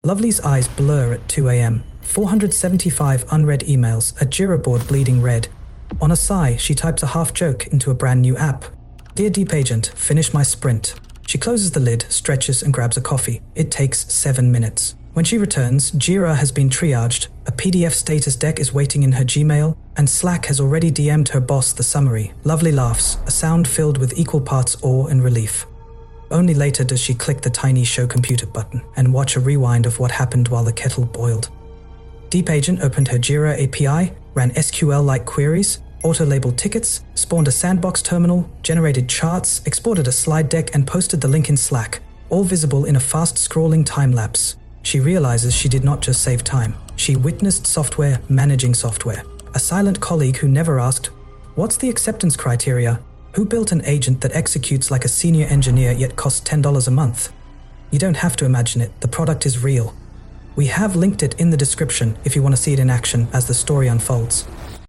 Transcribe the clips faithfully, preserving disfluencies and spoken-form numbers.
Lovely's eyes blur at two a.m. four hundred seventy-five unread emails, a Jira board bleeding red. On a sigh, she types a half-joke into a brand new app. Dear Deep Agent, finish my sprint. She closes the lid, stretches, and grabs a coffee. It takes seven minutes. When she returns, Jira has been triaged, a P D F status deck is waiting in her Gmail, and Slack has already D M'd her boss the summary. Lovely laughs, a sound filled with equal parts awe and relief. Only later does she click the tiny show computer button and watch a rewind of what happened while the kettle boiled. Deep Agent opened her Jira A P I, ran S Q L-like queries, auto-labeled tickets, spawned a sandbox terminal, generated charts, exported a slide deck, and posted the link in Slack, all visible in a fast-scrolling time-lapse. She realizes she did not just save time. She witnessed software managing software. A silent colleague who never asked, "What's the acceptance criteria? Who built an agent that executes like a senior engineer yet costs ten dollars a month?" You don't have to imagine it. The product is real. We have linked it in the description if you want to see it in action as the story unfolds.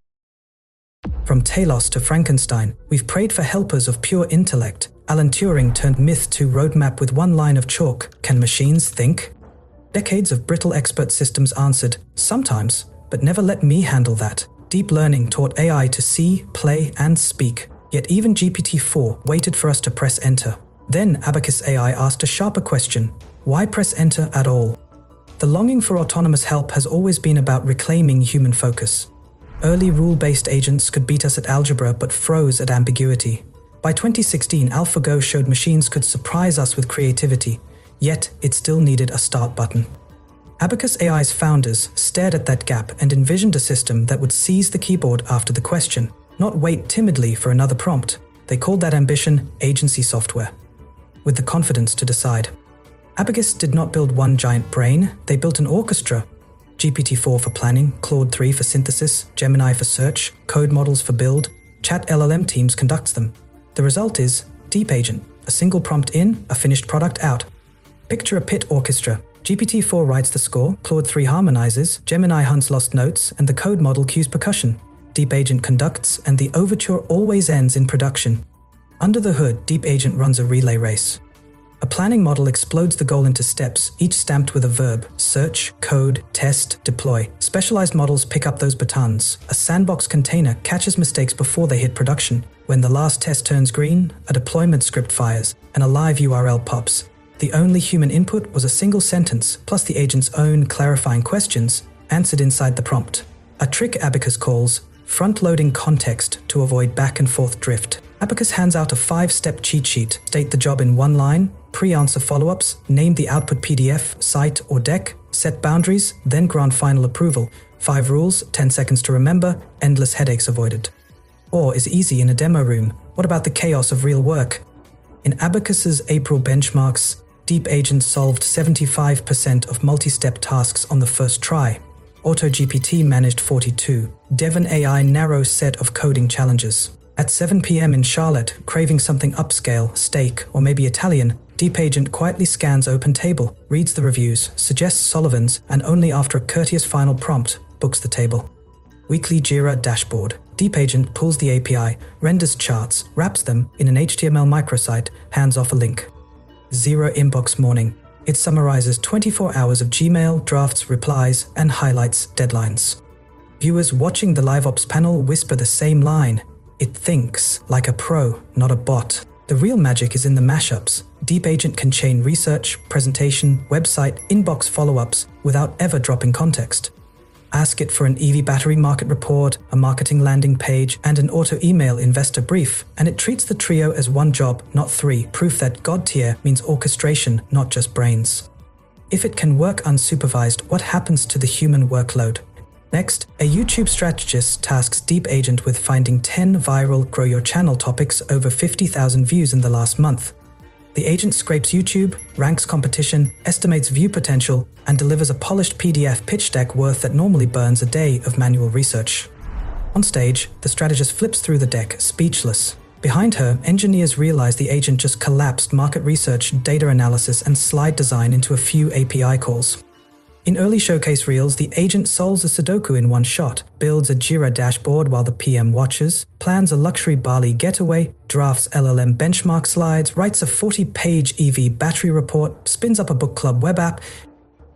From Talos to Frankenstein, we've prayed for helpers of pure intellect. Alan Turing turned myth to roadmap with one line of chalk. Can machines think? Decades of brittle expert systems answered, sometimes, but never let me handle that. Deep learning taught A I to see, play, and speak. Yet even G P T four waited for us to press enter. Then Abacus A I asked a sharper question. Why press enter at all? The longing for autonomous help has always been about reclaiming human focus. Early rule-based agents could beat us at algebra but froze at ambiguity. By twenty sixteen, AlphaGo showed machines could surprise us with creativity. Yet, it still needed a start button. Abacus A I's founders stared at that gap and envisioned a system that would seize the keyboard after the question, not wait timidly for another prompt. They called that ambition agency software, with the confidence to decide. Abacus did not build one giant brain, they built an orchestra. G P T four for planning, Claude three for synthesis, Gemini for search, code models for build, chat L L M teams conducts them. The result is Deep Agent, a single prompt in, a finished product out. Picture a pit orchestra. G P T four writes the score, Claude three harmonizes, Gemini hunts lost notes, and the code model cues percussion. Deep Agent conducts, and the overture always ends in production. Under the hood, Deep Agent runs a relay race. A planning model explodes the goal into steps, each stamped with a verb: search, code, test, deploy. Specialized models pick up those batons. A sandbox container catches mistakes before they hit production. When the last test turns green, a deployment script fires, and a live U R L pops. The only human input was a single sentence, plus the agent's own clarifying questions, answered inside the prompt. A trick Abacus calls front-loading context to avoid back-and-forth drift. Abacus hands out a five-step cheat sheet. State the job in one line, pre-answer follow-ups, name the output P D F, site, or deck, set boundaries, then grant final approval. Five rules, ten seconds to remember, endless headaches avoided. Or is easy in a demo room. What about the chaos of real work? In Abacus's April benchmarks, Deep Agent solved seventy-five percent of multi-step tasks on the first try. AutoGPT managed forty-two. Devon A I narrow set of coding challenges. At seven p.m. in Charlotte, craving something upscale, steak, or maybe Italian, Deep Agent quietly scans OpenTable, reads the reviews, suggests Sullivan's, and only after a courteous final prompt, books the table. Weekly Jira dashboard. Deep Agent pulls the A P I, renders charts, wraps them in an H T M L microsite, hands off a link. Zero inbox morning. It summarizes twenty-four hours of Gmail, drafts, replies, and highlights deadlines. Viewers watching the LiveOps panel whisper the same line. It thinks like a pro, not a bot. The real magic is in the mashups. Deep Agent can chain research, presentation, website, inbox follow-ups without ever dropping context. Ask it for an E V battery market report, a marketing landing page, and an auto-email investor brief, and it treats the trio as one job, not three, proof that God tier means orchestration, not just brains. If it can work unsupervised, what happens to the human workload? Next, a YouTube strategist tasks Deep Agent with finding ten viral Grow Your Channel topics over fifty thousand views in the last month. The agent scrapes YouTube, ranks competition, estimates view potential, and delivers a polished P D F pitch deck worth that normally burns a day of manual research. On stage, the strategist flips through the deck, speechless. Behind her, engineers realize the agent just collapsed market research, data analysis, and slide design into a few A P I calls. In early showcase reels, the agent solves a Sudoku in one shot, builds a Jira dashboard while the P M watches, plans a luxury Bali getaway, drafts L L M benchmark slides, writes a forty-page E V battery report, spins up a book club web app.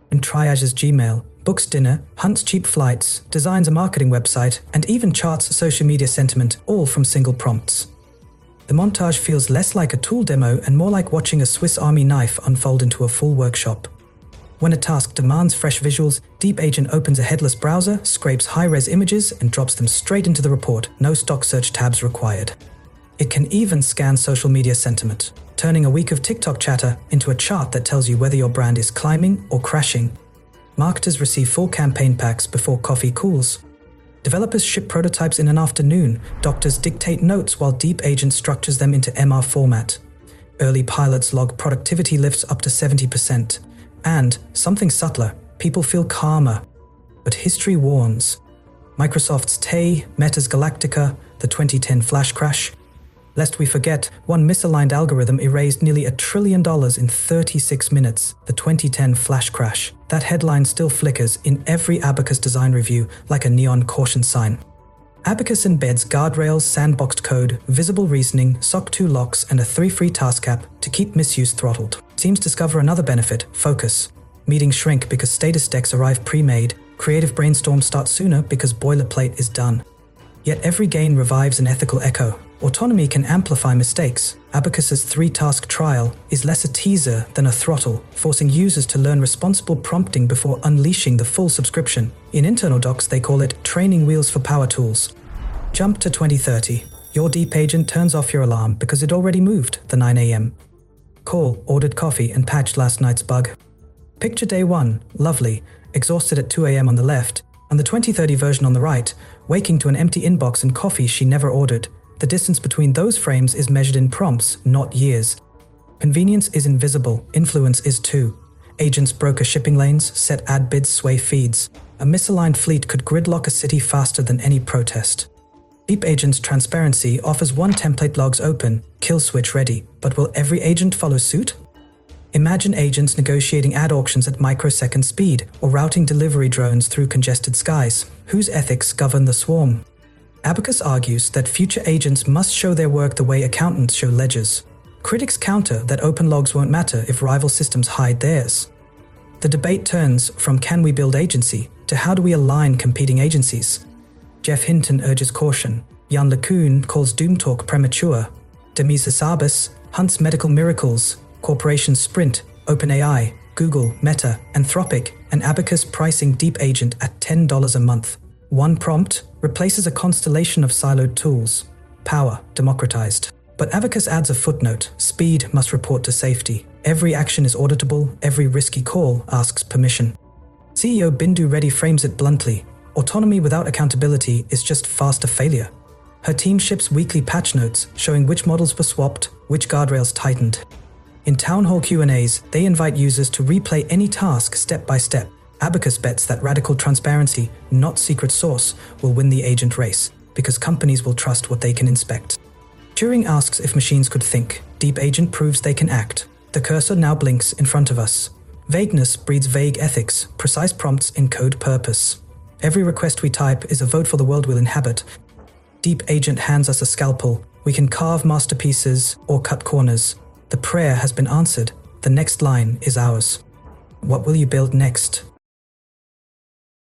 and triages Gmail, books dinner, hunts cheap flights, designs a marketing website, and even charts social media sentiment, all from single prompts. The montage feels less like a tool demo and more like watching a Swiss Army knife unfold into a full workshop. When a task demands fresh visuals, Deep Agent opens a headless browser, scrapes high-res images, and drops them straight into the report, no stock search tabs required. It can even scan social media sentiment, turning a week of TikTok chatter into a chart that tells you whether your brand is climbing or crashing. Marketers receive full campaign packs before coffee cools. Developers ship prototypes in an afternoon. Doctors dictate notes while Deep Agent structures them into M R format. Early pilots log productivity lifts up to seventy percent. And, something subtler, people feel calmer. But history warns. Microsoft's Tay, Meta's Galactica, the twenty ten flash crash. Lest we forget, one misaligned algorithm erased nearly a trillion dollars in thirty-six minutes, the twenty ten flash crash. That headline still flickers in every Abacus design review like a neon caution sign. Abacus embeds guardrails, sandboxed code, visible reasoning, S O C two locks, and a three free task app to keep misuse throttled. Teams discover another benefit, focus. Meetings shrink because status decks arrive pre-made, creative brainstorms start sooner because boilerplate is done. Yet every gain revives an ethical echo. Autonomy can amplify mistakes. Abacus's three-task trial is less a teaser than a throttle, forcing users to learn responsible prompting before unleashing the full subscription. In internal docs, they call it training wheels for power tools. Jump to twenty thirty. Your Deep Agent turns off your alarm because it already moved the nine a m. Call, ordered coffee, and patched last night's bug. Picture day one, lovely, exhausted at two a m on the left, and the twenty thirty version on the right, waking to an empty inbox and coffee she never ordered. The distance between those frames is measured in prompts, not years. Convenience is invisible, influence is too. Agents broker shipping lanes, set ad bids, sway feeds. A misaligned fleet could gridlock a city faster than any protest. Deep Agent's transparency offers one template logs open, kill switch ready, but will every agent follow suit? Imagine agents negotiating ad auctions at microsecond speed or routing delivery drones through congested skies. Whose ethics govern the swarm? Abacus argues that future agents must show their work the way accountants show ledgers. Critics counter that open logs won't matter if rival systems hide theirs. The debate turns from can we build agency to how do we align competing agencies. Jeff Hinton urges caution. Jan LeCun calls Doomtalk premature. Demis Hassabis hunts medical miracles. Corporations Sprint, OpenAI, Google, Meta, Anthropic, and Abacus pricing Deep Agent at ten dollars a month. One prompt replaces a constellation of siloed tools. Power democratized. But Abacus adds a footnote. Speed must report to safety. Every action is auditable. Every risky call asks permission. C E O Bindu Reddy frames it bluntly. Autonomy without accountability is just faster failure. Her team ships weekly patch notes showing which models were swapped, which guardrails tightened. In town hall Q and A's, they invite users to replay any task step by step. Abacus bets that radical transparency, not secret source, will win the agent race, because companies will trust what they can inspect. Turing asks if machines could think. Deep Agent proves they can act. The cursor now blinks in front of us. Vagueness breeds vague ethics. Precise prompts encode purpose. Every request we type is a vote for the world we'll inhabit. Deep Agent hands us a scalpel. We can carve masterpieces or cut corners. The prayer has been answered. The next line is ours. What will you build next?